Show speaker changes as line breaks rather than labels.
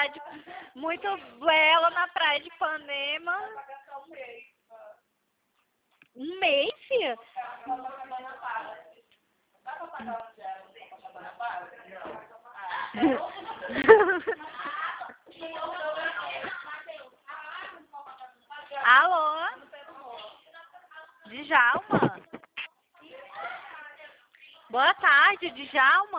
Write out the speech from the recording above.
muito bela na praia de Ipanema. Um mês, filha? Alô? Djalma? Boa tarde, Djalma.